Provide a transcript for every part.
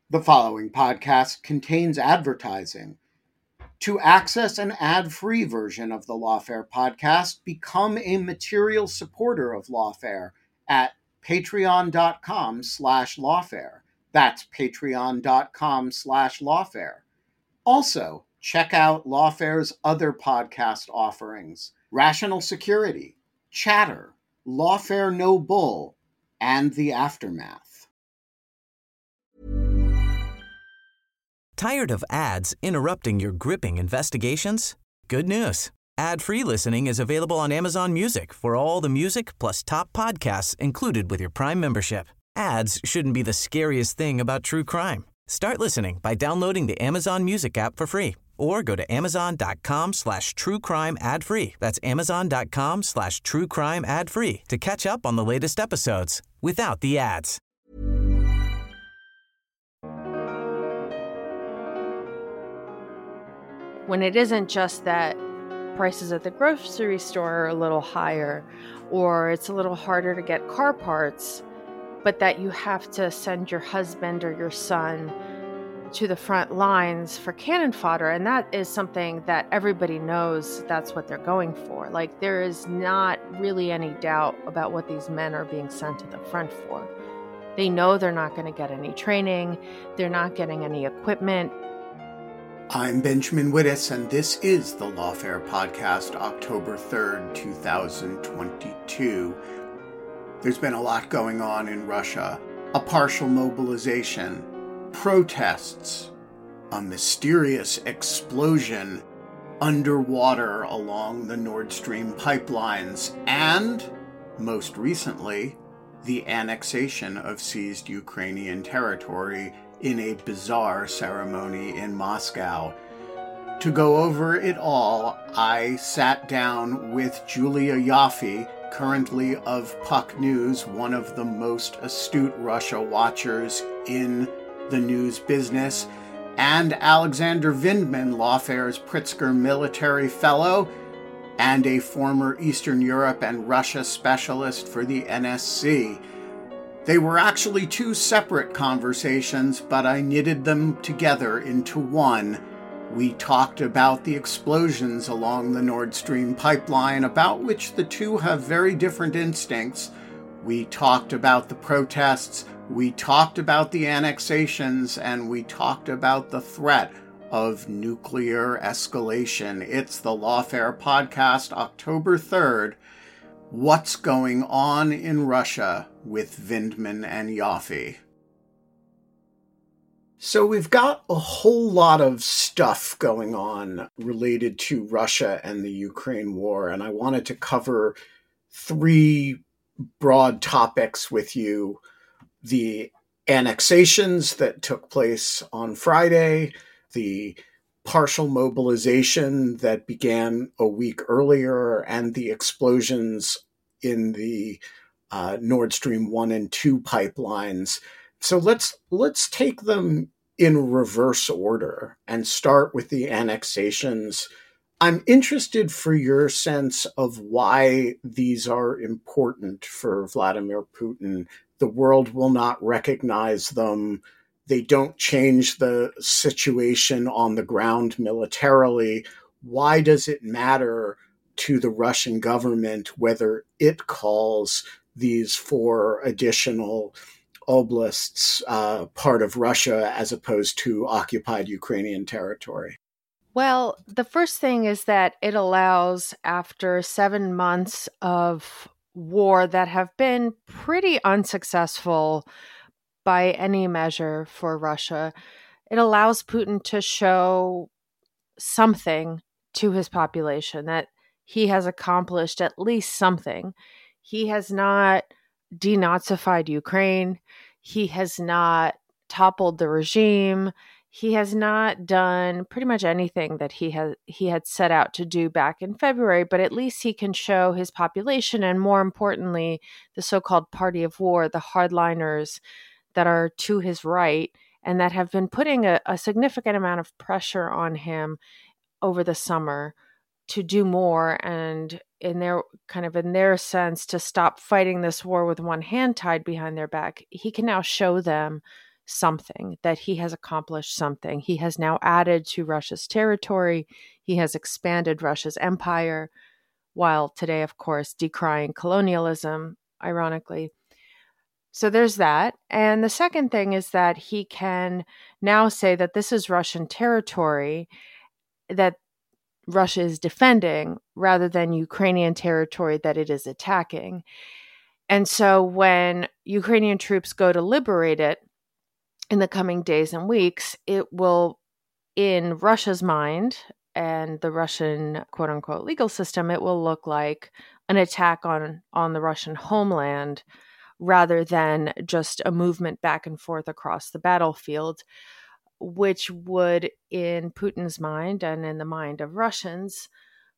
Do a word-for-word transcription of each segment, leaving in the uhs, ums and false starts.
The following podcast contains advertising. To access an ad-free version of the Lawfare podcast, become a material supporter of Lawfare at patreon.com slash lawfare. That's patreon.com slash lawfare. Also, check out Lawfare's other podcast offerings: Rational Security, Chatter, Lawfare No Bull, and The Aftermath. Tired of ads interrupting your gripping investigations? Good news. Ad-free listening is available on Amazon Music for all the music plus top podcasts included with your Prime membership. Ads shouldn't be the scariest thing about true crime. Start listening by downloading the Amazon Music app for free or go to amazon.com slash true crime ad free. That's amazon.com slash true crime ad free to catch up on the latest episodes without the ads. When it isn't just that prices at the grocery store are a little higher or it's a little harder to get car parts, but that you have to send your husband or your son to the front lines for cannon fodder. And that is something that everybody knows that's what they're going for. Like, there is not really any doubt about what these men are being sent to the front for. They know they're not going to get any training. They're not getting any equipment. I'm Benjamin Wittes, and this is the Lawfare Podcast, October third, twenty twenty-two. There's been a lot going on in Russia. A partial mobilization, protests, a mysterious explosion underwater along the Nord Stream pipelines, and, most recently, the annexation of seized Ukrainian territory in a bizarre ceremony in Moscow. To go over it all, I sat down with Julia Ioffe, currently of Puck News, one of the most astute Russia watchers in the news business, and Alexander Vindman, Lawfare's Pritzker Military Fellow, and a former Eastern Europe and Russia specialist for the N S C. They were actually two separate conversations, but I knitted them together into one. We talked about the explosions along the Nord Stream pipeline, about which the two have very different instincts. We talked about the protests, we talked about the annexations, and we talked about the threat of nuclear escalation. It's the Lawfare Podcast, October third. What's going on in Russia with Vindman and Ioffe? So we've got a whole lot of stuff going on related to Russia and the Ukraine war, and I wanted to cover three broad topics with you: the annexations that took place on Friday, the partial mobilization that began a week earlier, and the explosions in the uh, Nord Stream one and two pipelines. So let's let's take them in reverse order and start with the annexations. I'm interested for your sense of why these are important for Vladimir Putin. The world will not recognize them. They don't change the situation on the ground militarily. Why does it matter to the Russian government whether it calls these four additional oblasts uh, part of Russia as opposed to occupied Ukrainian territory? Well, the first thing is that it allows, after seven months of war that have been pretty unsuccessful by any measure for Russia, it allows Putin to show something to his population, that he has accomplished at least something. He has not denazified Ukraine. He has not toppled the regime. He has not done pretty much anything that he had he had set out to do back in February, but at least he can show his population, and more importantly, the so-called party of war, the hardliners that are to his right and that have been putting a, a significant amount of pressure on him over the summer to do more, and in their kind of in their sense to stop fighting this war with one hand tied behind their back. He can now show them something, that he has accomplished something. He has now added to Russia's territory. He has expanded Russia's empire, while today, of course, decrying colonialism, ironically. So there's that. And the second thing is that he can now say that this is Russian territory that Russia is defending rather than Ukrainian territory that it is attacking. And so when Ukrainian troops go to liberate it in the coming days and weeks, it will, in Russia's mind and the Russian quote unquote legal system, it will look like an attack on, on the Russian homeland rather than just a movement back and forth across the battlefield, which would, in Putin's mind and in the mind of Russians,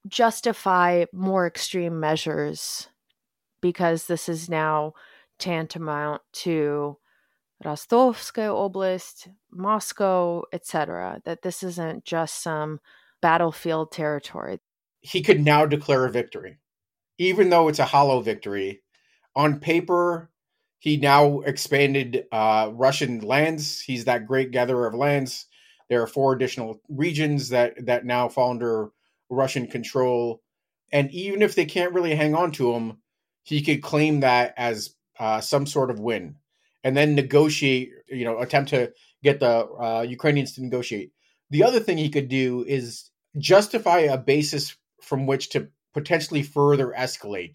justify more extreme measures, because this is now tantamount to Rostovskaya Oblast, Moscow, et cetera, that this isn't just some battlefield territory. He could now declare a victory, even though it's a hollow victory. On paper, he now expanded uh, Russian lands. He's that great gatherer of lands. There are four additional regions that, that now fall under Russian control. And even if they can't really hang on to him, he could claim that as uh, some sort of win and then negotiate, you know, attempt to get the uh, Ukrainians to negotiate. The other thing he could do is justify a basis from which to potentially further escalate.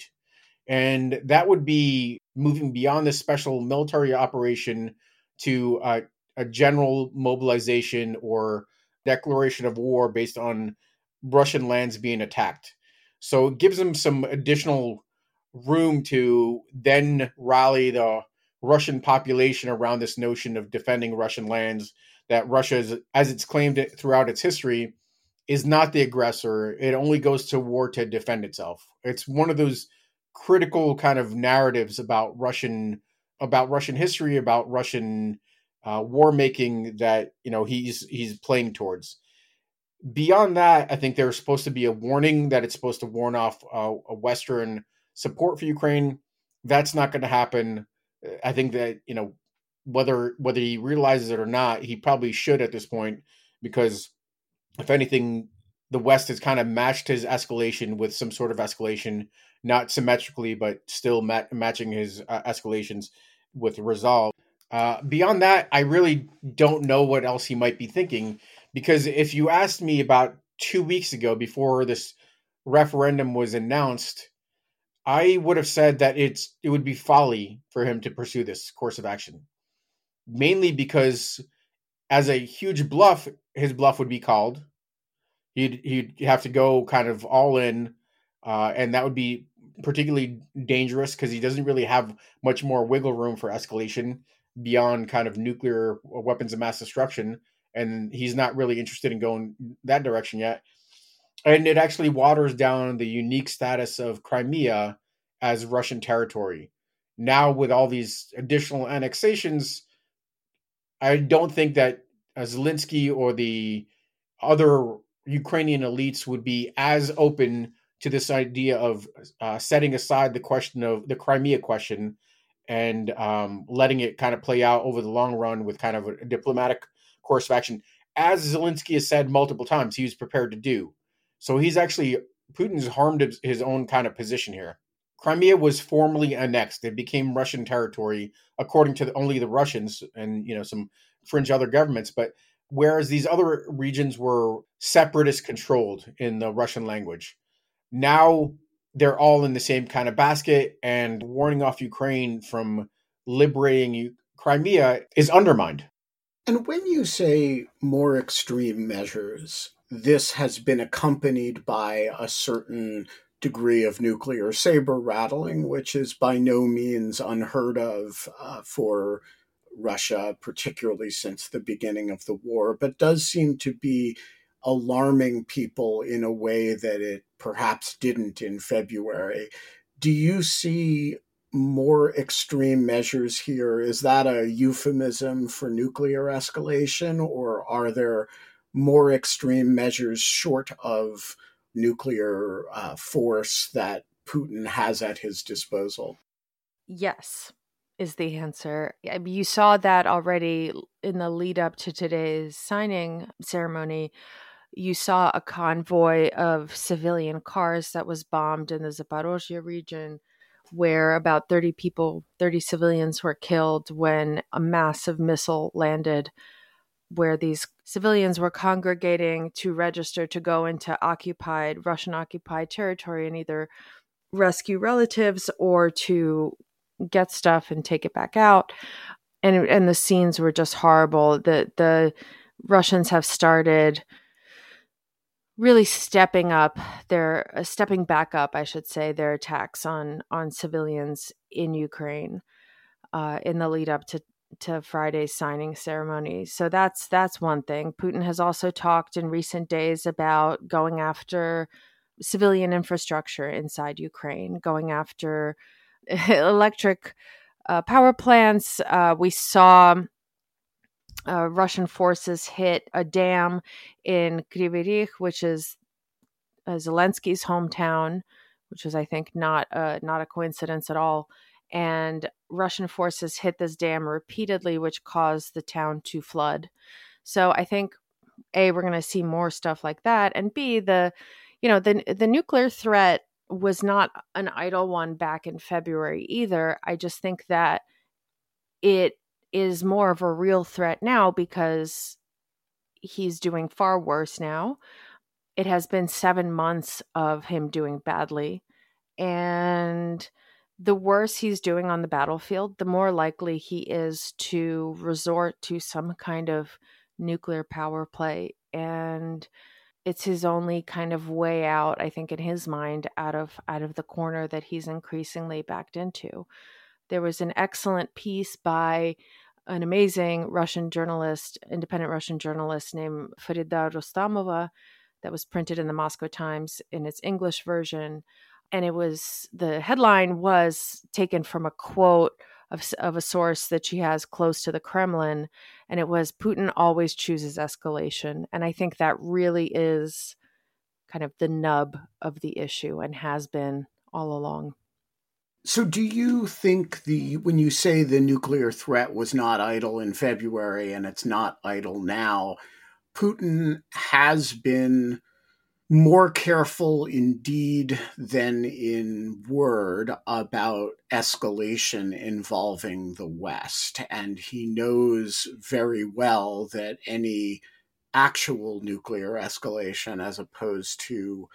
And that would be moving beyond this special military operation to uh, a general mobilization or declaration of war based on Russian lands being attacked. So it gives them some additional room to then rally the Russian population around this notion of defending Russian lands, that Russia, is, as it's claimed it throughout its history, is not the aggressor. It only goes to war to defend itself. It's one of those critical kind of narratives about Russian about Russian history, about Russian uh, war making that, you know, he's he's playing towards. Beyond that, I think there's supposed to be a warning that it's supposed to warn off uh, a Western support for Ukraine. That's not going to happen. I think that, you know, whether whether he realizes it or not, he probably should at this point, because if anything, the West has kind of matched his escalation with some sort of escalation, not symmetrically, but still mat- matching his uh, escalations with resolve. Uh, beyond that, I really don't know what else he might be thinking, because if you asked me about two weeks ago, before this referendum was announced, I would have said that it's it would be folly for him to pursue this course of action, mainly because as a huge bluff, his bluff would be called. He'd he'd have to go kind of all in, uh, and that would be particularly dangerous because he doesn't really have much more wiggle room for escalation beyond kind of nuclear weapons of mass destruction, and he's not really interested in going that direction yet. And it actually waters down the unique status of Crimea as Russian territory. Now, with all these additional annexations, I don't think that Zelensky or the other Ukrainian elites would be as open to this idea of uh, setting aside the question of the Crimea question and um, letting it kind of play out over the long run with kind of a diplomatic course of action, as Zelensky has said multiple times he was prepared to do. So he's actually, Putin's harmed his own kind of position here. Crimea was formally annexed. It became Russian territory, according to the, only the Russians and, you know, some fringe other governments. But whereas these other regions were separatist controlled in the Russian language, now they're all in the same kind of basket, and warning off Ukraine from liberating Crimea is undermined. And when you say more extreme measures, this has been accompanied by a certain degree of nuclear saber rattling, which is by no means unheard of uh, for Russia, particularly since the beginning of the war, but does seem to be alarming people in a way that it perhaps didn't in February. Do you see more extreme measures here? Is that a euphemism for nuclear escalation, or are there more extreme measures short of nuclear uh, force that Putin has at his disposal? Yes. is the answer. I mean, you saw that already in the lead up to today's signing ceremony. You saw a convoy of civilian cars that was bombed in the Zaporozhye region, where about thirty people, thirty civilians were killed when a massive missile landed, where these civilians were congregating to register to go into occupied, Russian-occupied territory and either rescue relatives or to get stuff and take it back out. And and the scenes were just horrible. The the Russians have started really stepping up their uh, stepping back up, I should say, their attacks on on civilians in Ukraine uh, in the lead up to to Friday's signing ceremony. So that's that's one thing. Putin has also talked in recent days about going after civilian infrastructure inside Ukraine, going after electric uh, power plants. Uh, we saw uh, Russian forces hit a dam in Kryvyi Rih, which is uh, Zelensky's hometown, which is, I think, not uh, not a coincidence at all. And Russian forces hit this dam repeatedly, which caused the town to flood. So I think, A, we're going to see more stuff like that, and B, the you know the the nuclear threat was not an idle one back in February either. I just think that it is more of a real threat now because he's doing far worse now. It has been seven months of him doing badly. And the worse he's doing on the battlefield, the more likely he is to resort to some kind of nuclear power play. And it's his only kind of way out, I think, in his mind, out of out of the corner that he's increasingly backed into. There was an excellent piece by an amazing Russian journalist, independent Russian journalist named Farida Rostamova, that was printed in the Moscow Times in its English version. And it was, the headline was taken from a quote of, of a source that she has close to the Kremlin. And it was, Putin always chooses escalation. And I think that really is kind of the nub of the issue and has been all along. So do you think the when you say the nuclear threat was not idle in February and it's not idle now, Putin has been more careful indeed than in word about escalation involving the West. And he knows very well that any actual nuclear escalation, as opposed to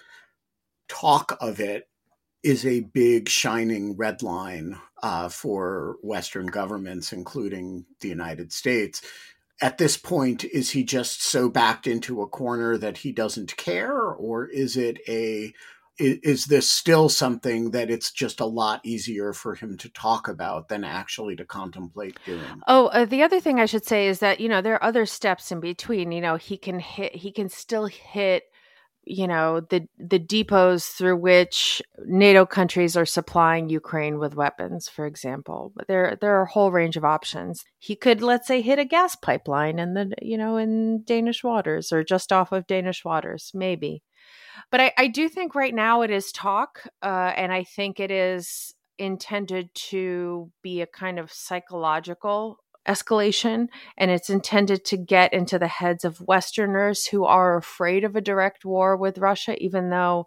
talk of it, is a big shining red line uh, for Western governments, including the United States. At this point, is he just so backed into a corner that he doesn't care? Or is it a, is this still something that it's just a lot easier for him to talk about than actually to contemplate doing? Oh, uh, the other thing I should say is that, you know, there are other steps in between. You know, he can hit, he can still hit, you know, the the depots through which NATO countries are supplying Ukraine with weapons, for example. But there there are a whole range of options. He could, let's say, hit a gas pipeline in the, you know, in Danish waters or just off of Danish waters, maybe. But I, I do think right now it is talk, uh, and I think it is intended to be a kind of psychological escalation, and it's intended to get into the heads of Westerners who are afraid of a direct war with Russia, even though,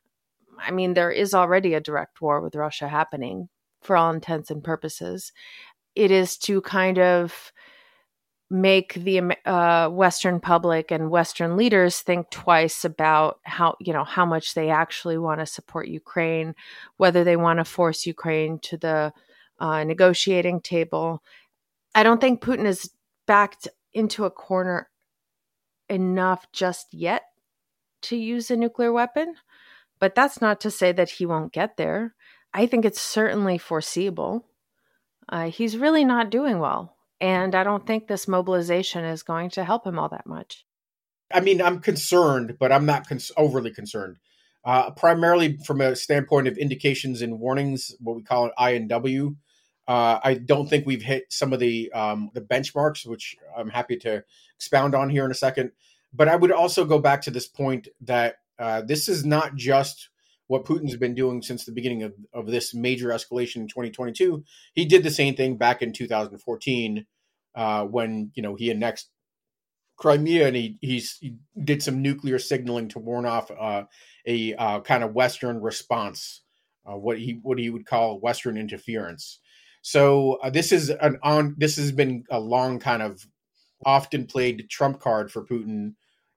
I mean, there is already a direct war with Russia happening for all intents and purposes. It is to kind of make the uh, Western public and Western leaders think twice about how, you know, how much they actually want to support Ukraine, whether they want to force Ukraine to the uh, negotiating table. I don't think Putin is backed into a corner enough just yet to use a nuclear weapon, but that's not to say that he won't get there. I think it's certainly foreseeable. Uh, he's really not doing well, and I don't think this mobilization is going to help him all that much. I mean, I'm concerned, but I'm not cons- overly concerned. Uh, primarily from a standpoint of indications and warnings, what we call it I N W. Uh, I don't think we've hit some of the um, the benchmarks, which I'm happy to expound on here in a second. But I would also go back to this point that uh, this is not just what Putin's been doing since the beginning of, of this major escalation in twenty twenty-two. He did the same thing back in two thousand fourteen uh, when, you know, he annexed Crimea, and he he's, he did some nuclear signaling to warn off uh, a uh, kind of Western response, uh, what he what he would call Western interference. So uh, this is an on this has been a long kind of often played trump card for Putin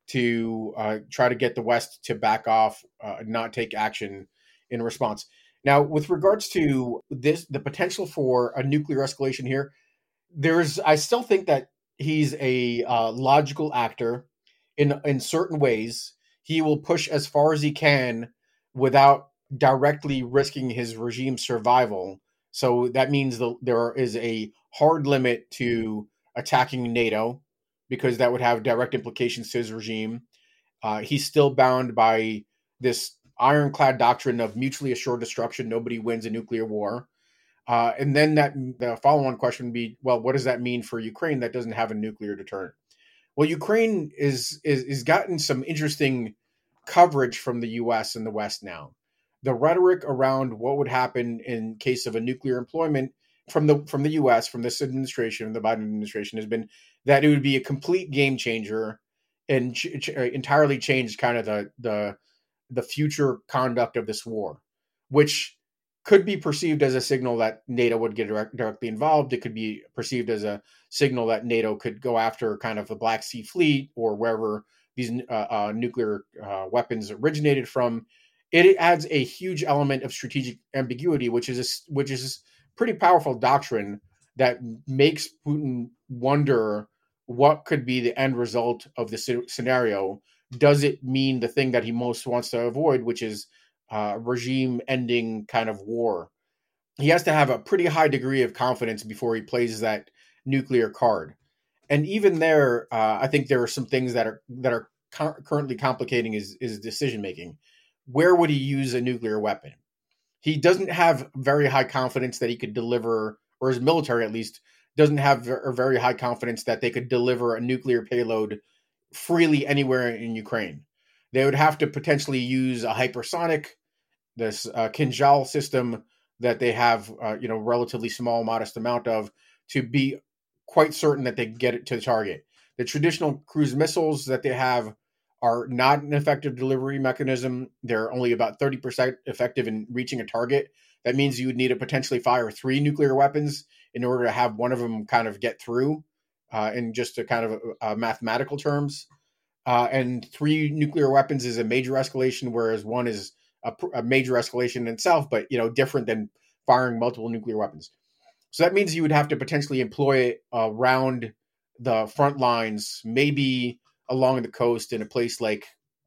to uh, try to get the West to back off, uh, not take action in response. Now, with regards to this, the potential for a nuclear escalation here, there's I still think that he's a uh, logical actor in in certain ways. He will push as far as he can without directly risking his regime's survival. So that means the, there is a hard limit to attacking NATO, because that would have direct implications to his regime. Uh, he's still bound by this ironclad doctrine of mutually assured destruction. Nobody wins a nuclear war. Uh, and then that the follow-on question would be, well, what does that mean for Ukraine that doesn't have a nuclear deterrent? Well, Ukraine is is is gotten some interesting coverage from the U S and the West now. The rhetoric around what would happen in case of a nuclear employment from the from the U S, from this administration, the Biden administration, has been that it would be a complete game changer and ch- ch- entirely change kind of the the the future conduct of this war, which could be perceived as a signal that NATO would get direct, directly involved. It could be perceived as a signal that NATO could go after kind of the Black Sea Fleet or wherever these uh, uh, nuclear uh, weapons originated from. It adds a huge element of strategic ambiguity, which is a, which is pretty powerful doctrine that makes Putin wonder what could be the end result of the scenario. Does it mean the thing that he most wants to avoid, which is uh, regime-ending kind of war? He has to have a pretty high degree of confidence before he plays that nuclear card. And even there, uh, I think there are some things that are that are co- currently complicating his, his decision-making. Where would he use a nuclear weapon? He doesn't have very high confidence that he could deliver, or his military at least, doesn't have a very high confidence that they could deliver a nuclear payload freely anywhere in Ukraine. They would have to potentially use a hypersonic, this uh, Kinjal system that they have, uh, you know, relatively small, modest amount of, to be quite certain that they get it to the target. The traditional cruise missiles that they have are not an effective delivery mechanism. They're only about thirty percent effective in reaching a target. That means you would need to potentially fire three nuclear weapons in order to have one of them kind of get through uh, in just a kind of uh, mathematical terms. Uh, and three nuclear weapons is a major escalation, whereas one is a, a major escalation in itself, but, you know, different than firing multiple nuclear weapons. So that means you would have to potentially employ it around the front lines, maybe along the coast in a place like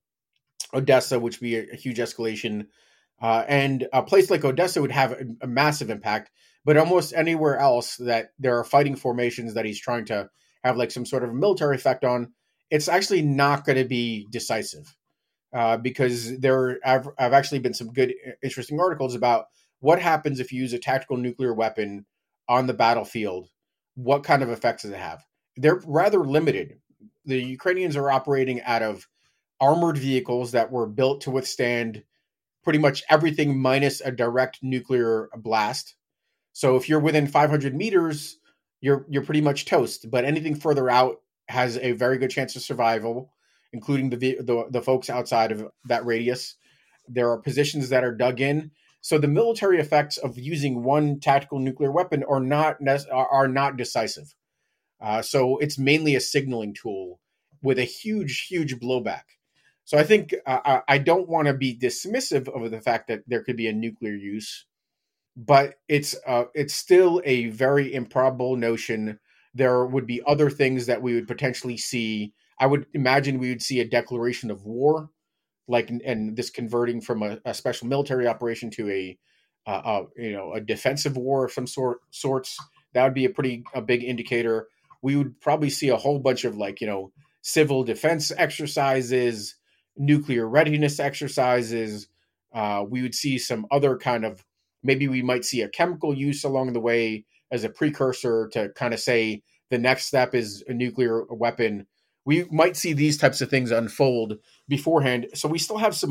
Odessa, which would be a, a huge escalation. Uh, and a place like Odessa would have a, a massive impact, but almost anywhere else that there are fighting formations that he's trying to have like some sort of military effect on, it's actually not going to be decisive. Uh, because there have, have actually been some good, interesting articles about what happens if you use a tactical nuclear weapon on the battlefield. What kind of effects does it have? They're rather limited. The Ukrainians are operating out of armored vehicles that were built to withstand pretty much everything minus a direct nuclear blast. So if you're within five hundred meters, you're you're pretty much toast. But anything further out has a very good chance of survival, including the, the the folks outside of that radius. There are positions that are dug in. So the military effects of using one tactical nuclear weapon are not are not decisive. Uh, so it's mainly a signaling tool with a huge, huge blowback. So I think uh, I don't want to be dismissive of the fact that there could be a nuclear use, but it's uh, it's still a very improbable notion. There would be other things that we would potentially see. I would imagine we would see a declaration of war, like, and this converting from a, a special military operation to a, uh, a you know a defensive war of some sort sorts. That would be a pretty a big indicator. We would probably see a whole bunch of like you know civil defense exercises, nuclear readiness exercises. Uh, we would see some other kind of, maybe we might see a chemical use along the way as a precursor to kind of say the next step is a nuclear weapon. We might see these types of things unfold beforehand. So we still have some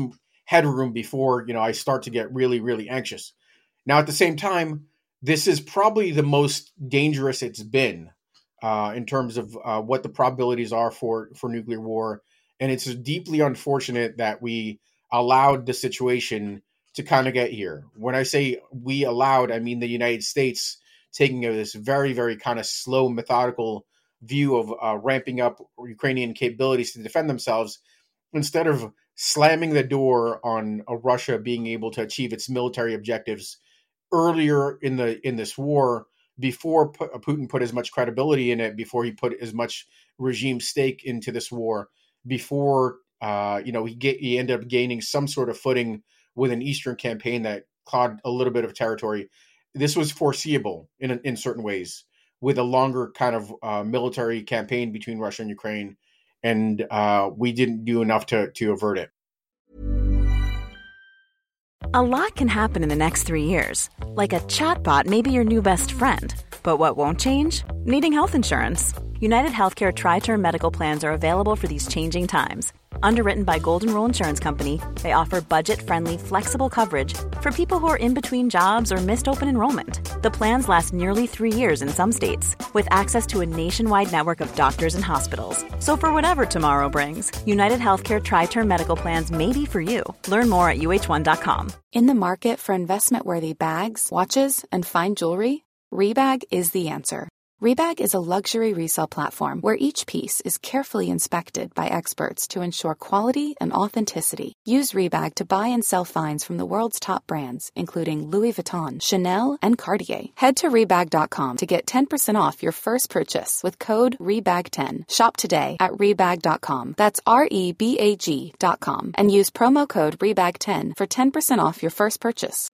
headroom before, you know, I start to get really, really anxious. Now, at the same time, this is probably the most dangerous it's been uh, in terms of uh, what the probabilities are for, for nuclear war. And it's deeply unfortunate that we allowed the situation to kind of get here. When I say we allowed, I mean the United States taking this very, very kind of slow, methodical view of uh, ramping up Ukrainian capabilities to defend themselves, instead of slamming the door on uh, Russia being able to achieve its military objectives earlier in the in this war, before P- Putin put as much credibility in it, before he put as much regime stake into this war, before uh, you know he get he ended up gaining some sort of footing with an eastern campaign that clawed a little bit of territory. This was foreseeable in in certain ways, with a longer kind of uh, military campaign between Russia and Ukraine, and uh, we didn't do enough to to avert it. A lot can happen in the next three years. Like a chatbot may be your new best friend. But what won't change? Needing health insurance. United Healthcare Tri-Term Medical Plans are available for these changing times. Underwritten by Golden Rule Insurance Company, they offer budget-friendly, flexible coverage for people who are in between jobs or missed open enrollment. The plans last nearly three years in some states, with access to a nationwide network of doctors and hospitals. So for whatever tomorrow brings, United Healthcare Tri-Term Medical Plans may be for you. Learn more at U H one dot com. In the market for investment-worthy bags, watches, and fine jewelry, Rebag is the answer. Rebag is a luxury resale platform where each piece is carefully inspected by experts to ensure quality and authenticity. Use Rebag to buy and sell finds from the world's top brands, including Louis Vuitton, Chanel, and Cartier. Head to Rebag dot com to get ten percent off your first purchase with code Rebag ten. Shop today at Rebag dot com. That's R E B A G dot com. And use promo code Rebag ten for ten percent off your first purchase.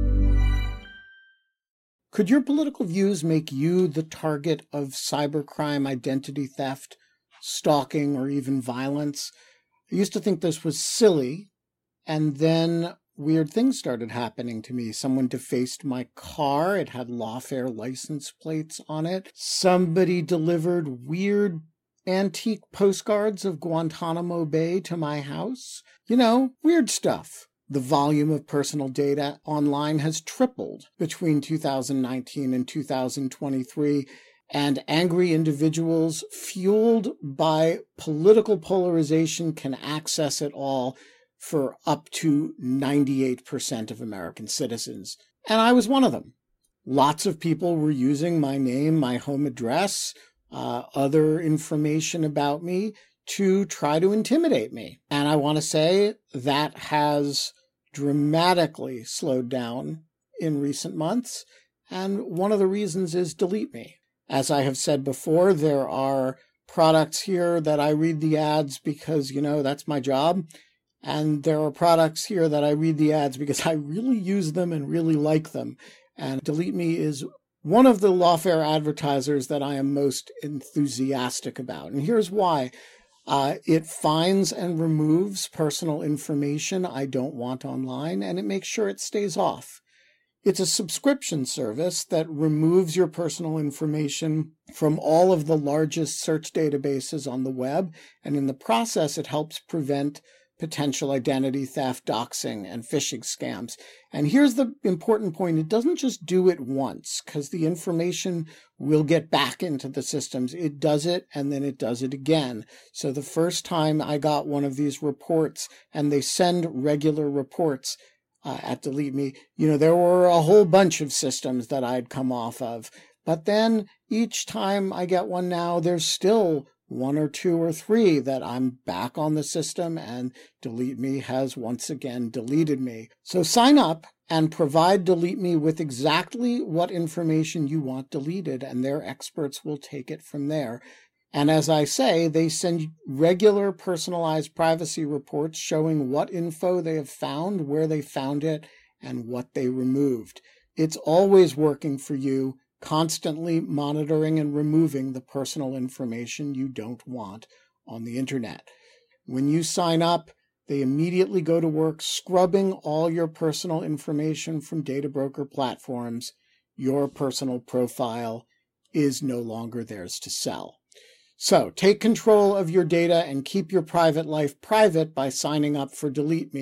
Could your political views make you the target of cybercrime, identity theft, stalking, or even violence? I used to think this was silly, and then weird things started happening to me. Someone defaced my car. It had lawfare license plates on it. Somebody delivered weird antique postcards of Guantanamo Bay to my house. You know, weird stuff. The volume of personal data online has tripled between two thousand nineteen and two thousand twenty-three, and angry individuals fueled by political polarization can access it all for up to ninety-eight percent of American citizens. And I was one of them. Lots of people were using my name, my home address, uh, other information about me to try to intimidate me. And I want to say that has dramatically slowed down in recent months. And one of the reasons is Delete Me. As I have said before, there are products here that I read the ads because, you know, that's my job. And there are products here that I read the ads because I really use them and really like them. And Delete Me is one of the lawfare advertisers that I am most enthusiastic about. And here's why. Uh, it finds and removes personal information I don't want online, and it makes sure it stays off. It's a subscription service that removes your personal information from all of the largest search databases on the web, and in the process, it helps prevent potential identity theft, doxing, and phishing scams. And here's the important point. It doesn't just do it once, because the information will get back into the systems. It does it, and then it does it again. So the first time I got one of these reports, and they send regular reports uh, at Delete Me, you know, there were a whole bunch of systems that I'd come off of. But then each time I get one now, there's still one or two or three that I'm back on the system, and Delete Me has once again deleted me. So sign up and provide Delete Me with exactly what information you want deleted, and their experts will take it from there. And as I say, they send regular personalized privacy reports showing what info they have found, where they found it, and what they removed. It's always working for you, constantly monitoring and removing the personal information you don't want on the internet. When you sign up, they immediately go to work scrubbing all your personal information from data broker platforms. Your personal profile is no longer theirs to sell. So take control of your data and keep your private life private by signing up for Delete Me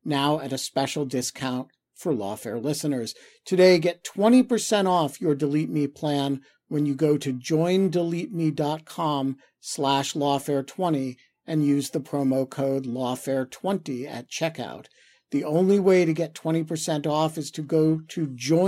now at a special discount for Lawfare listeners. Today, get twenty percent off your Delete Me plan when you go to joindeleteme.com slash lawfare20 and use the promo code lawfare twenty at checkout. The only way to get twenty percent off is to go to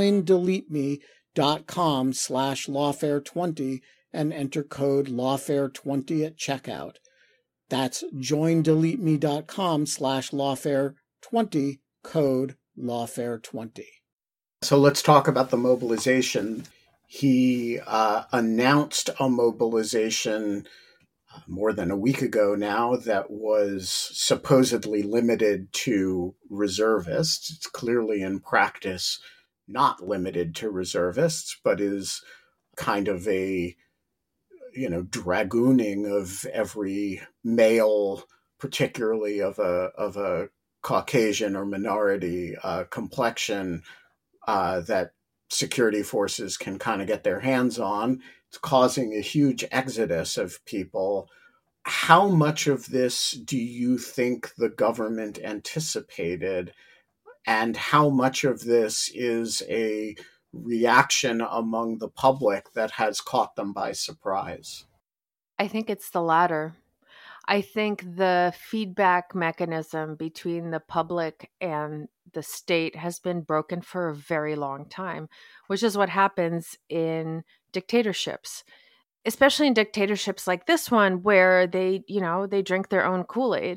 joindeleteme.com slash lawfare20 and enter code lawfare twenty at checkout. That's joindeleteme.com slash lawfare20, code lawfare twenty. So let's talk about the mobilization. He uh, announced a mobilization uh, more than a week ago now that was supposedly limited to reservists. It's clearly in practice not limited to reservists, but is kind of a, you know, dragooning of every male, particularly of a of a Caucasian or minority uh, complexion uh, that security forces can kind of get their hands on. It's causing a huge exodus of people. How much of this do you think the government anticipated? And how much of this is a reaction among the public that has caught them by surprise? I think it's the latter. I think the feedback mechanism between the public and the state has been broken for a very long time, which is what happens in dictatorships, especially in dictatorships like this one, where they, you know, they drink their own Kool-Aid.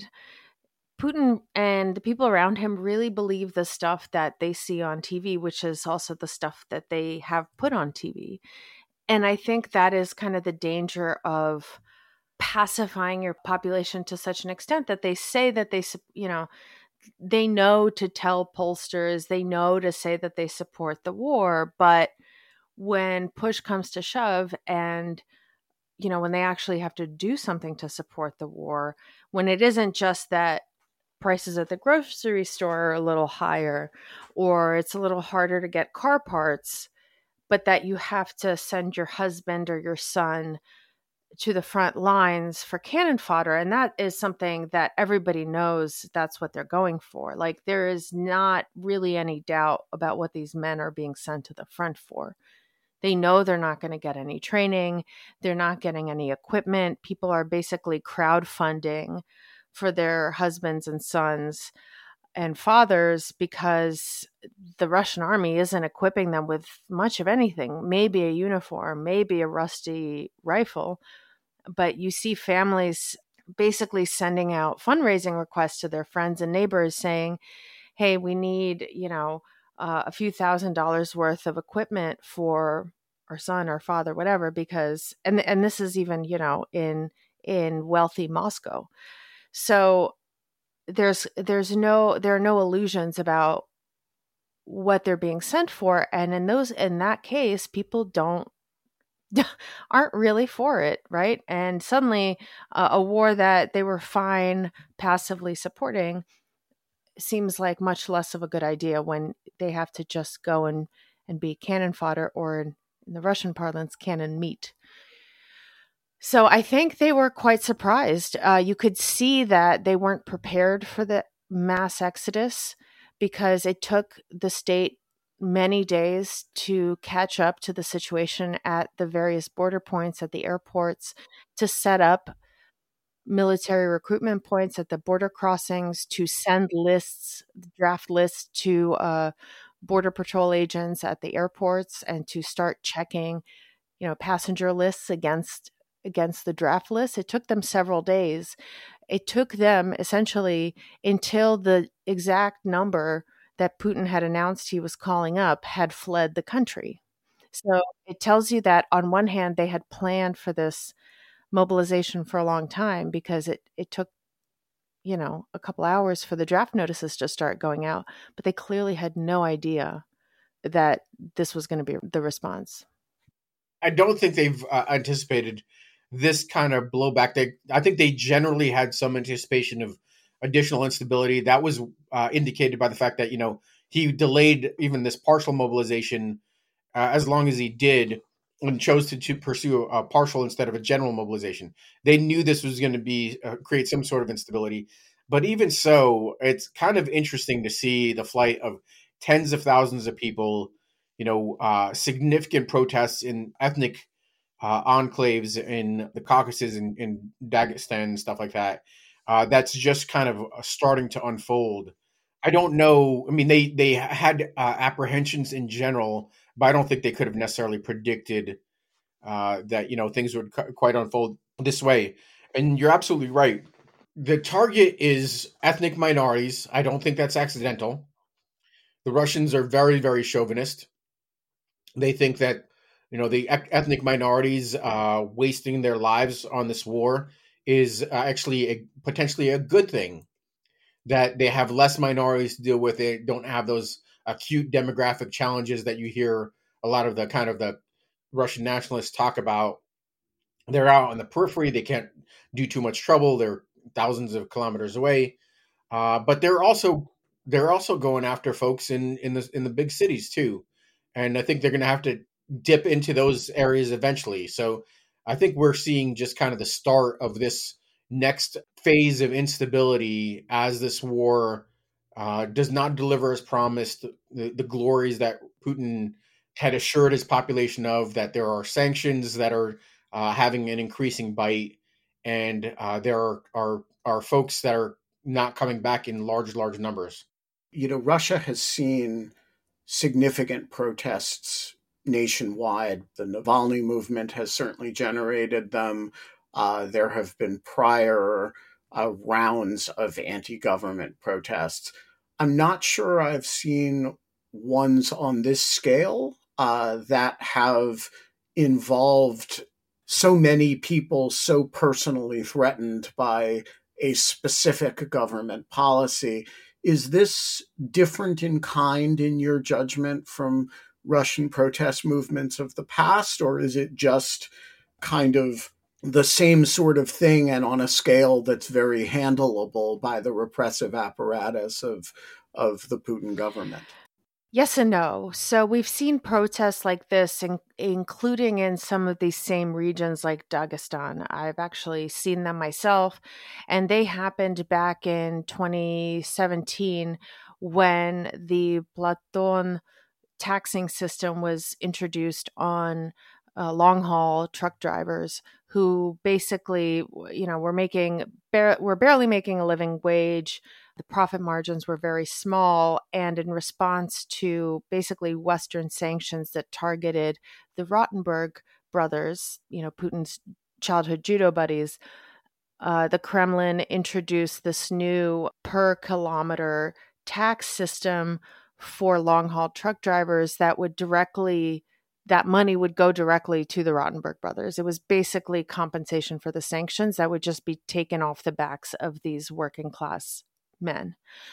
Putin and the people around him really believe the stuff that they see on T V, which is also the stuff that they have put on T V. And I think that is kind of the danger of pacifying your population to such an extent that they say that they, you know, they know to tell pollsters, they know to say that they support the war, but when push comes to shove and, you know, when they actually have to do something to support the war, when it isn't just that prices at the grocery store are a little higher or it's a little harder to get car parts, but that you have to send your husband or your son to the front lines for cannon fodder. And that is something that everybody knows that's what they're going for. Like, there is not really any doubt about what these men are being sent to the front for. They know they're not going to get any training. They're not getting any equipment. People are basically crowdfunding for their husbands and sons and fathers because the Russian army isn't equipping them with much of anything, maybe a uniform, maybe a rusty rifle. But you see families basically sending out fundraising requests to their friends and neighbors saying, hey, we need, you know, uh, a few thousand dollars worth of equipment for our son or father, whatever, because, and and this is even, you know, in in wealthy Moscow. So there's there's no there are no illusions about what they're being sent for, and in those in that case, people don't aren't really for it, right? And suddenly, uh, a war that they were fine passively supporting seems like much less of a good idea when they have to just go and and be cannon fodder, or in, in the Russian parlance, cannon meat. So I think they were quite surprised. Uh, you could see that they weren't prepared for the mass exodus because it took the state many days to catch up to the situation at the various border points at the airports, to set up military recruitment points at the border crossings, to send lists, draft lists to uh, border patrol agents at the airports, and to start checking, you know, passenger lists against against the draft list. It took them several days. It took them essentially until the exact number that Putin had announced he was calling up had fled the country. So it tells you that on one hand, they had planned for this mobilization for a long time because it, it took, you know, a couple hours for the draft notices to start going out, but they clearly had no idea that this was going to be the response. I don't think they've uh, anticipated this kind of blowback. They, I think they generally had some anticipation of additional instability. That was uh, indicated by the fact that, you know, he delayed even this partial mobilization uh, as long as he did, and chose to, to pursue a partial instead of a general mobilization. They knew this was going to be uh, create some sort of instability. But even so, it's kind of interesting to see the flight of tens of thousands of people, you know, uh, significant protests in ethnic uh, enclaves in the Caucasus and in Dagestan and stuff like that. Uh, that's just kind of uh, starting to unfold. I don't know. I mean, they they had uh, apprehensions in general, but I don't think they could have necessarily predicted uh, that you know things would cu- quite unfold this way. And you're absolutely right. The target is ethnic minorities. I don't think that's accidental. The Russians are very, very chauvinist. They think that you know the ec- ethnic minorities uh, wasting their lives on this war is uh, actually a, potentially a good thing. That they have less minorities to deal with. They don't have those acute demographic challenges that you hear a lot of the kind of the Russian nationalists talk about. They're out on the periphery. They can't do too much trouble. They're thousands of kilometers away. Uh, but they're also they're also going after folks in in the in the big cities too, and I think they're going to have to dip into those areas eventually. So I think we're seeing just kind of the start of this next phase of instability as this war uh, does not deliver as promised the, the glories that Putin had assured his population of. That there are sanctions that are uh, having an increasing bite, and uh, there are, are are folks that are not coming back in large, large numbers. You know, Russia has seen significant protests nationwide. The Navalny movement has certainly generated them. Uh, there have been prior uh, rounds of anti-government protests. I'm not sure I've seen ones on this scale uh, that have involved so many people so personally threatened by a specific government policy. Is this different in kind in your judgment from Russian protest movements of the past, or is it just kind of the same sort of thing and on a scale that's very handleable by the repressive apparatus of, of the Putin government? Yes and no. So we've seen protests like this, in, including in some of these same regions like Dagestan. I've actually seen them myself, and they happened back in twenty seventeen when the Platon taxing system was introduced on uh, long haul truck drivers who basically, you know, were making, bar- were barely making a living wage. The profit margins were very small. And in response to basically Western sanctions that targeted the Rottenberg brothers, you know, Putin's childhood judo buddies, uh, the Kremlin introduced this new per kilometer tax system for long haul truck drivers that would directly, that money would go directly to the Rottenberg brothers. It was basically compensation for the sanctions that would just be taken off the backs of these working class men.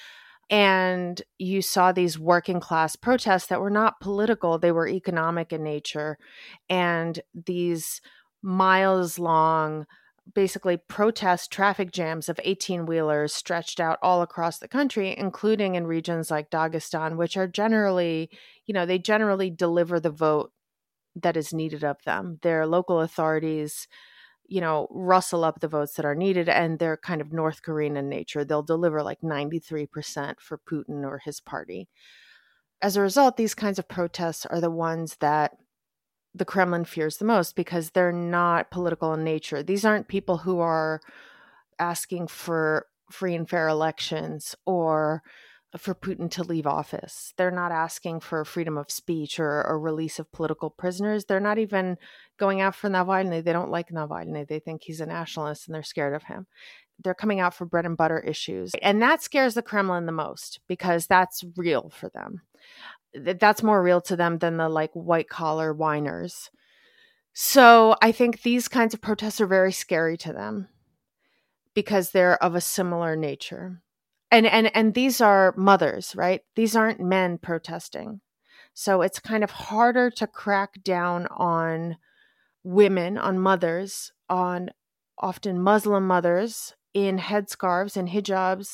And you saw these working class protests that were not political, they were economic in nature. And these miles long, basically protest traffic jams of eighteen wheelers stretched out all across the country, including in regions like Dagestan, which are generally, you know, they generally deliver the vote that is needed of them. Their local authorities, you know, rustle up the votes that are needed, and they're kind of North Korean in nature. They'll deliver like ninety-three percent for Putin or his party. As a result, these kinds of protests are the ones that the Kremlin fears the most because they're not political in nature. These aren't people who are asking for free and fair elections or for Putin to leave office. They're not asking for freedom of speech or a release of political prisoners. They're not even going out for Navalny. They don't like Navalny. They think he's a nationalist and they're scared of him. They're coming out for bread and butter issues. And that scares the Kremlin the most because that's real for them. That's more real to them than the like white collar whiners. So I think these kinds of protests are very scary to them because they're of a similar nature. And and and these are mothers, right? These aren't men protesting. So it's kind of harder to crack down on women, on mothers, on often Muslim mothers in headscarves and hijabs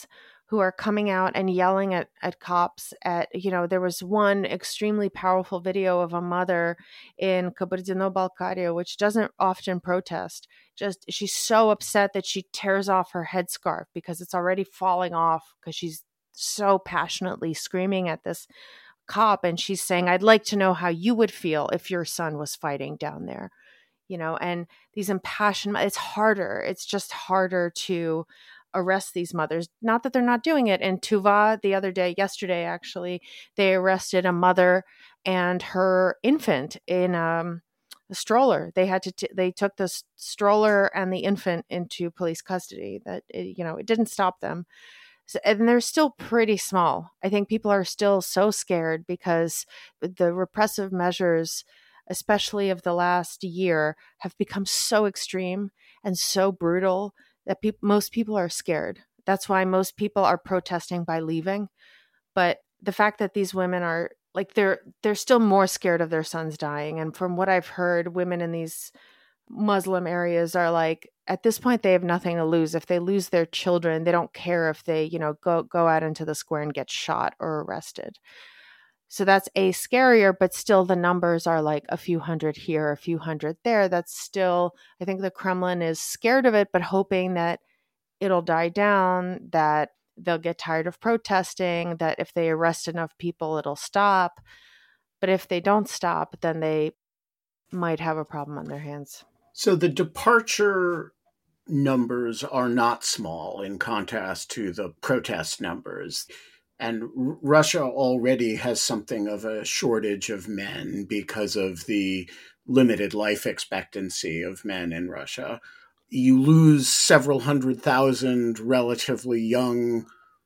who are coming out and yelling at, at cops at, you know, there was one extremely powerful video of a mother in Kabardino-Balkaria, which doesn't often protest. Just, she's so upset that she tears off her headscarf because it's already falling off because she's so passionately screaming at this cop. And she's saying, I'd like to know how you would feel if your son was fighting down there, you know, and these impassioned, it's harder. It's just harder to arrest these mothers. Not that they're not doing it. In Tuva the other day, yesterday, actually, they arrested a mother and her infant in um, a stroller. They had to, t- they took the s- stroller and the infant into police custody. That, it, you know, it didn't stop them. So, and they're still pretty small. I think people are still so scared because the repressive measures, especially of the last year, have become so extreme and so brutal that pe- most people are scared. That's why most people are protesting by leaving. But the fact that these women are like, they're they're still more scared of their sons dying. And from what I've heard, women in these Muslim areas are like, at this point, they have nothing to lose. If they lose their children, they don't care if they, you know, go go out into the square and get shot or arrested. So that's a scarier, but still the numbers are like a few hundred here, a few hundred there. That's still, I think the Kremlin is scared of it, but hoping that it'll die down, that they'll get tired of protesting, that if they arrest enough people, it'll stop. But if they don't stop, then they might have a problem on their hands. So the departure numbers are not small in contrast to the protest numbers. And R- Russia already has something of a shortage of men because of the limited life expectancy of men in Russia. You lose several hundred thousand relatively young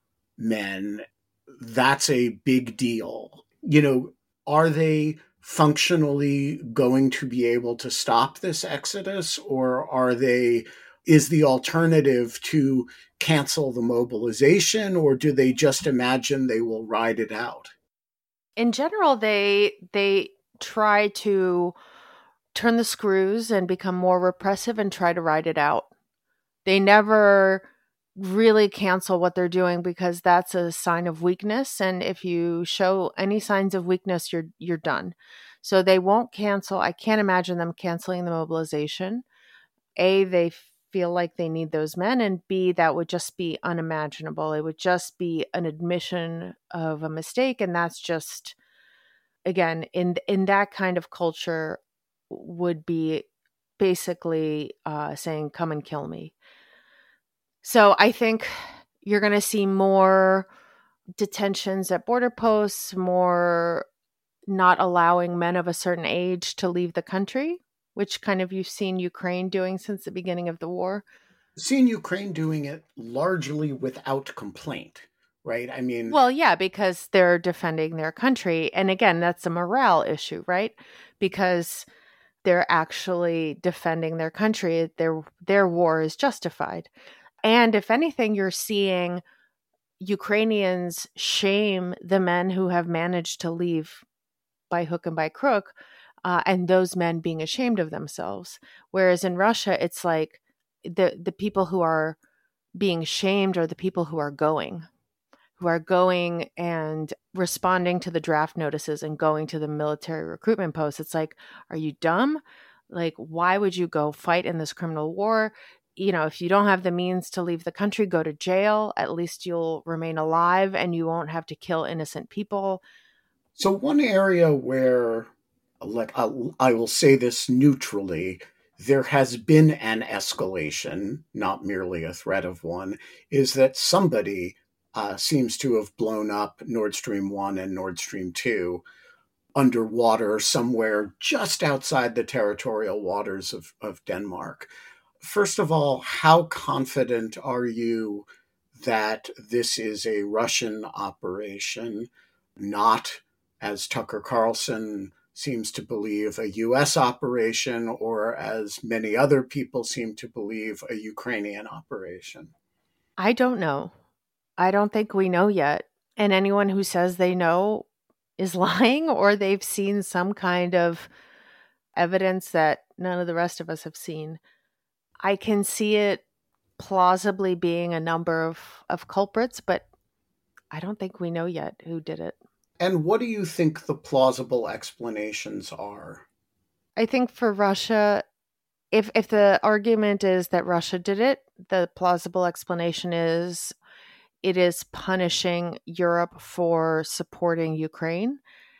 men. That's a big deal. You know, are they functionally going to be able to stop this exodus, or are they, is the alternative to cancel the mobilization, or do they just imagine they will ride it out? In general, they they try to turn the screws and become more repressive and try to ride it out. They never really cancel what they're doing because that's a sign of weakness. And if you show any signs of weakness, you're you're done. So they won't cancel. I can't imagine them canceling the mobilization. A, they feel like they need those men, and B, that would just be unimaginable. It would just be an admission of a mistake, and that's just, again, in in that kind of culture, would be basically uh, saying, come and kill me. So I think you're going to see more detentions at border posts, more not allowing men of a certain age to leave the country, which kind of you've seen Ukraine doing since the beginning of the war. Seen Ukraine doing it largely without complaint, right? I mean, well, yeah, because they're defending their country. And again, that's a morale issue, right? Because they're actually defending their country. Their their war is justified. And if anything, you're seeing Ukrainians shame the men who have managed to leave by hook and by crook, uh, and those men being ashamed of themselves. Whereas in Russia, it's like the the people who are being shamed are the people who are going, who are going and responding to the draft notices and going to the military recruitment posts. It's like, are you dumb? Like, why would you go fight in this criminal war? You know, if you don't have the means to leave the country, go to jail. At least you'll remain alive and you won't have to kill innocent people. So one area where, like, I will say this neutrally, there has been an escalation, not merely a threat of one, is that somebody uh, seems to have blown up Nord Stream one and Nord Stream two underwater somewhere just outside the territorial waters of, of Denmark. First of all, how confident are you that this is a Russian operation, not, as Tucker Carlson seems to believe, a U S operation, or as many other people seem to believe, a Ukrainian operation? I don't know. I don't think we know yet. And anyone who says they know is lying, or they've seen some kind of evidence that none of the rest of us have seen. I can see it plausibly being a number of, of culprits, but I don't think we know yet who did it. And what do you think the plausible explanations are? I think for Russia, if if the argument is that Russia did it, the plausible explanation is it is punishing Europe for supporting Ukraine.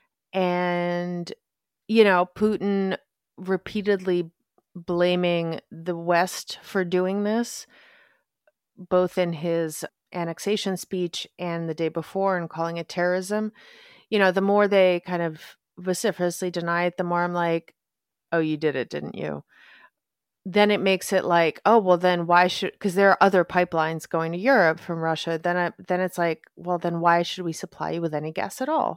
And, you know, Putin repeatedly blaming the West for doing this, both in his annexation speech and the day before, and calling it terrorism. You know, the more they kind of vociferously deny it, the more I'm like, oh, you did it, didn't you? Then it makes it like, oh, well, then why should, because there are other pipelines going to Europe from Russia. Then, I, then it's like, well, then why should we supply you with any gas at all?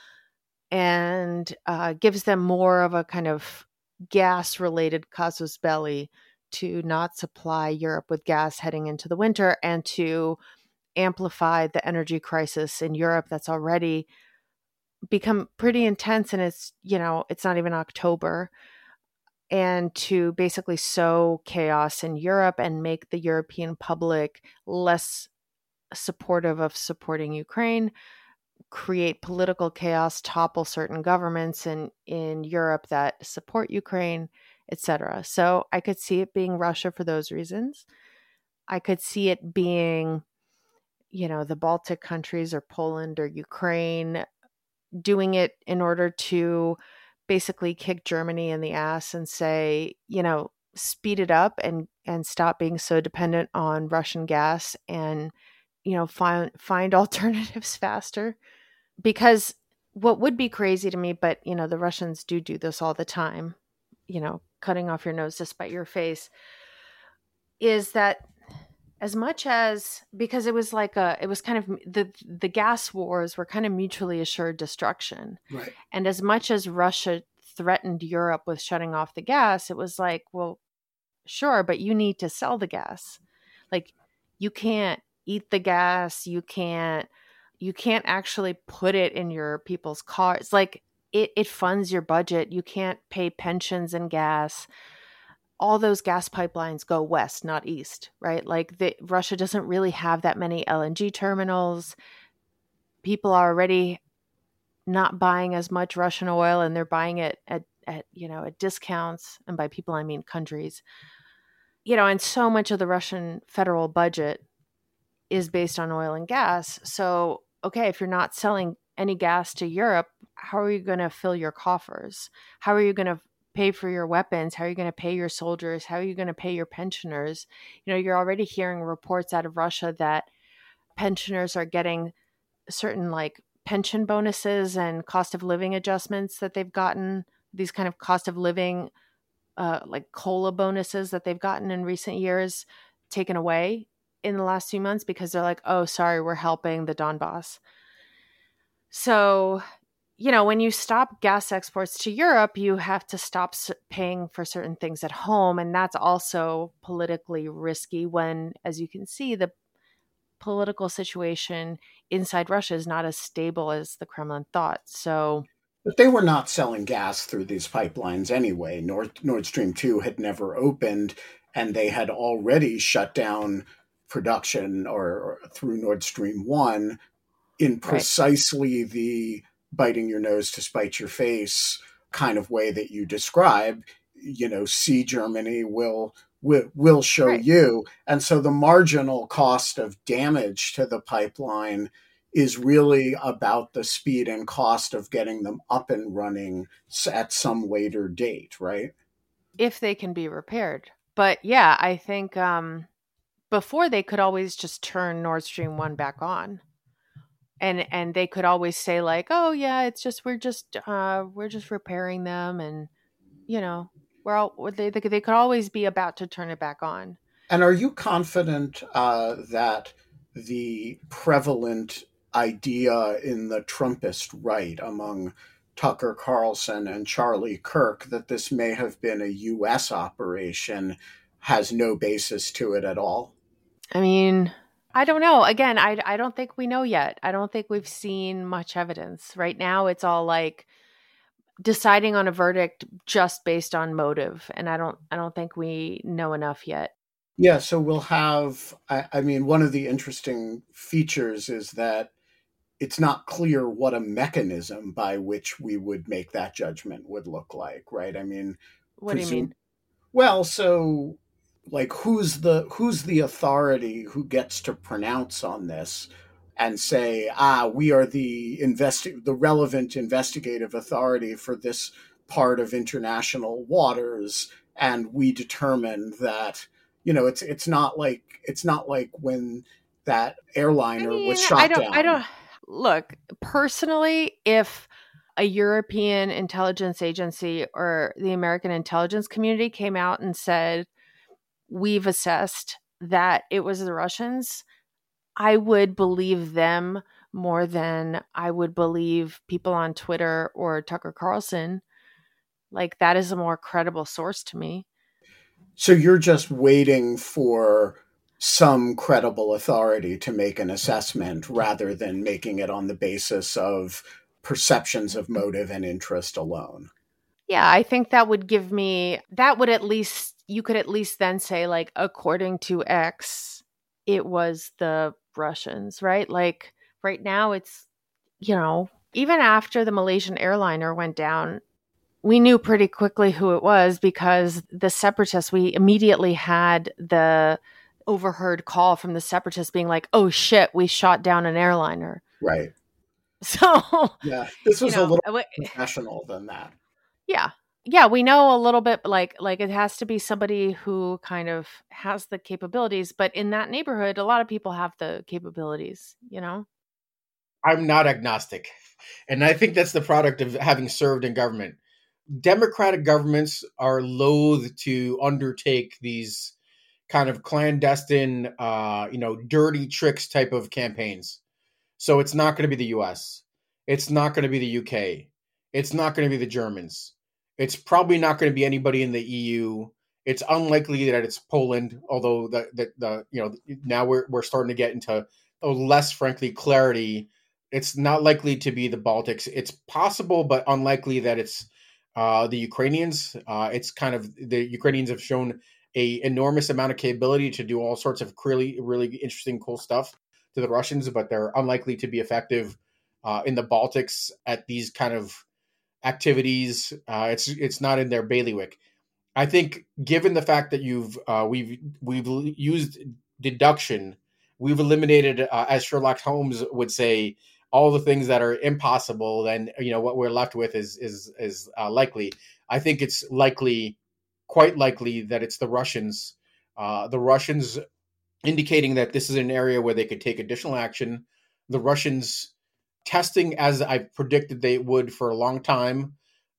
And uh, gives them more of a kind of gas-related casus belli to not supply Europe with gas heading into the winter, and to amplify the energy crisis in Europe that's already become pretty intense. And it's, you know, it's not even October. And to basically sow chaos in Europe and make the European public less supportive of supporting Ukraine, create political chaos, topple certain governments in, in Europe that support Ukraine, et cetera. So I could see it being Russia for those reasons. I could see it being, you know, the Baltic countries or Poland or Ukraine doing it in order to basically kick Germany in the ass and say, you know, speed it up and, and stop being so dependent on Russian gas, and, you know, find, find alternatives faster. Because what would be crazy to me, but, you know, the Russians do do this all the time, you know, cutting off your nose to spite your face, is that as much as, because it was like a, it was kind of, the the gas wars were kind of mutually assured destruction. Right. And as much as Russia threatened Europe with shutting off the gas, it was like, well, sure, but you need to sell the gas. Like, you can't eat the gas. You can't, you can't actually put it in your people's cars. Like, it, it funds your budget. You can't pay pensions and gas. All those gas pipelines go west, not east, right? Like, the, Russia doesn't really have that many L N G terminals. People are already not buying as much Russian oil, and they're buying it at, at, you know, at discounts. And by people, I mean countries. You know, and so much of the Russian federal budget is based on oil and gas. So, okay, if you're not selling any gas to Europe, how are you going to fill your coffers? How are you going to pay for your weapons? How are you going to pay your soldiers? How are you going to pay your pensioners? You know, you're already hearing reports out of Russia that pensioners are getting certain like pension bonuses and cost of living adjustments that they've gotten, these kind of cost of living, uh, like COLA bonuses that they've gotten in recent years, taken away in the last few months because they're like, oh, sorry, we're helping the Donbass. So, you know, when you stop gas exports to Europe, you have to stop paying for certain things at home. And that's also politically risky when, as you can see, the political situation inside Russia is not as stable as the Kremlin thought. So, but they were not selling gas through these pipelines anyway. Nord, Nord Stream two had never opened, and they had already shut down production or, or through Nord Stream one in precisely right. the biting your nose to spite your face kind of way that you describe. You know, see Germany, will will, will show right. you. And so the marginal cost of damage to the pipeline is really about the speed and cost of getting them up and running at some later date, right? If they can be repaired. But yeah, I think um, before they could always just turn Nord Stream one back on. And and they could always say like, oh yeah, it's just we're just uh, we're just repairing them, and you know we're all they they could always be about to turn it back on. And are you confident uh, that the prevalent idea in the Trumpist right among Tucker Carlson and Charlie Kirk that this may have been a U S operation has no basis to it at all? I mean, I don't know. Again, I, I don't think we know yet. I don't think we've seen much evidence. Right now, it's all like deciding on a verdict just based on motive. And I don't I don't think we know enough yet. Yeah, so we'll have, I, I mean, one of the interesting features is that it's not clear what a mechanism by which we would make that judgment would look like, right? I mean, what presume- do you mean? Well, so like who's the who's the authority who gets to pronounce on this and say, ah, we are the investi- the relevant investigative authority for this part of international waters, and we determine that, you know, it's it's not like it's not like when that airliner I mean, was shot I don't, down. I don't look personally. If a European intelligence agency or the American intelligence community came out and said, we've assessed that it was the Russians, I would believe them more than I would believe people on Twitter or Tucker Carlson. Like, that is a more credible source to me. So you're just waiting for some credible authority to make an assessment rather than making it on the basis of perceptions of motive and interest alone. Yeah, I think that would give me, that would at least, you could at least then say, like, according to X, it was the Russians, right? Like, right now it's, you know, even after the Malaysian airliner went down, we knew pretty quickly who it was because the separatists, we immediately had the overheard call from the separatists being like, oh shit, we shot down an airliner. Right. So yeah, this was you know, a little more professional than that. Yeah. Yeah, we know a little bit, like like it has to be somebody who kind of has the capabilities, but in that neighborhood, a lot of people have the capabilities, you know? I'm not agnostic. And I think that's the product of having served in government. Democratic governments are loath to undertake these kind of clandestine, uh, you know, dirty tricks type of campaigns. So it's not going to be the U S. It's not going to be the U K. It's not going to be the Germans. It's probably not going to be anybody in the E U. It's unlikely that it's Poland, although the the, the you know now we're we're starting to get into a less, frankly, clarity. It's not likely to be the Baltics. It's possible, but unlikely that it's uh, the Ukrainians. Uh, it's kind of the Ukrainians have shown a enormous amount of capability to do all sorts of really really interesting, cool stuff to the Russians, but they're unlikely to be effective uh, in the Baltics at these kind of activities. Uh, it's it's not in their bailiwick. I think, given the fact that you've uh, we've we've used deduction, we've eliminated, uh, as Sherlock Holmes would say, all the things that are impossible. Then you know what we're left with is is is uh, likely. I think it's likely, quite likely, that it's the Russians. Uh, the Russians indicating that this is an area where they could take additional action. The Russians testing, as I've predicted they would for a long time,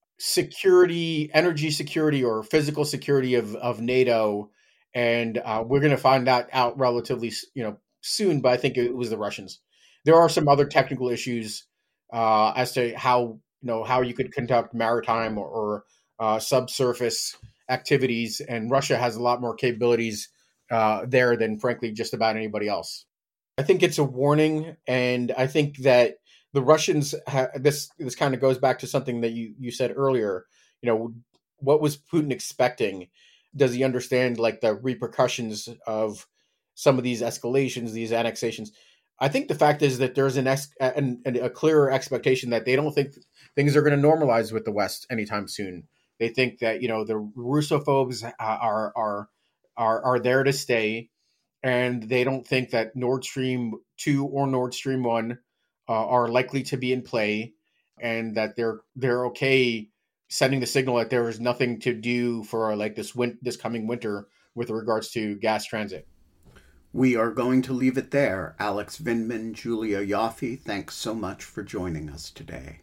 security, energy security, or physical security of, of NATO. And uh, we're going to find that out relatively, you know, soon, but I think it was the Russians. There are some other technical issues uh, as to how, you know, how you could conduct maritime or, or uh, subsurface activities. And Russia has a lot more capabilities uh, there than, frankly, just about anybody else. I think it's a warning. And I think that the Russians, ha- this this kind of goes back to something that you, you said earlier. You know, what was Putin expecting? Does he understand, like, the repercussions of some of these escalations, these annexations? I think the fact is that there's an, ex- an, an a clearer expectation that they don't think things are going to normalize with the West anytime soon. They think that, you know, the Russophobes are are are are there to stay, and they don't think that Nord Stream two or Nord Stream one Uh, are likely to be in play, and that they're they're okay sending the signal that there is nothing to do for like this win- this coming winter with regards to gas transit. We are going to leave it there. Alex Vindman, Julia Ioffe, thanks so much for joining us today.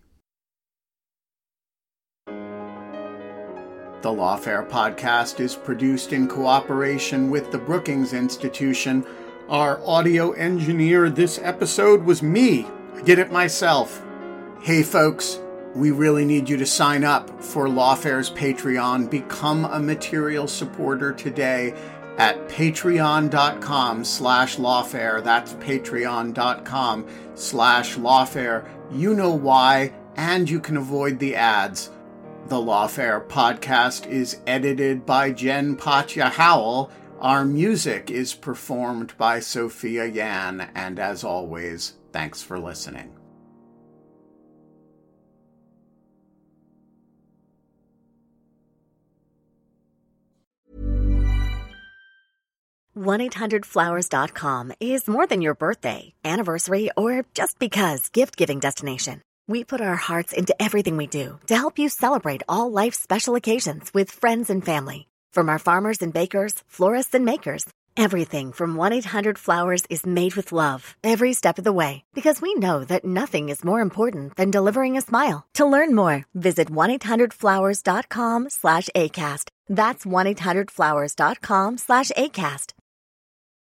The Lawfare podcast is produced in cooperation with the Brookings Institution. Our audio engineer this episode was me. I did it myself. Hey folks, we really need you to sign up for Lawfare's Patreon. Become a material supporter today at patreon.com slash lawfare. That's patreon.com slash lawfare. You know why, and you can avoid the ads. The Lawfare podcast is edited by Jen Patja Howell. Our music is performed by Sophia Yan, and as always, thanks for listening. one eight hundred flowers dot com is more than your birthday, anniversary, or just because gift-giving destination. We put our hearts into everything we do to help you celebrate all life's special occasions with friends and family. From our farmers and bakers, florists and makers, everything from one eight hundred flowers is made with love every step of the way, because we know that nothing is more important than delivering a smile. To learn more, visit one eight hundred flowers dot com slash ACAST. That's one eight hundred flowers dot com slash ACAST.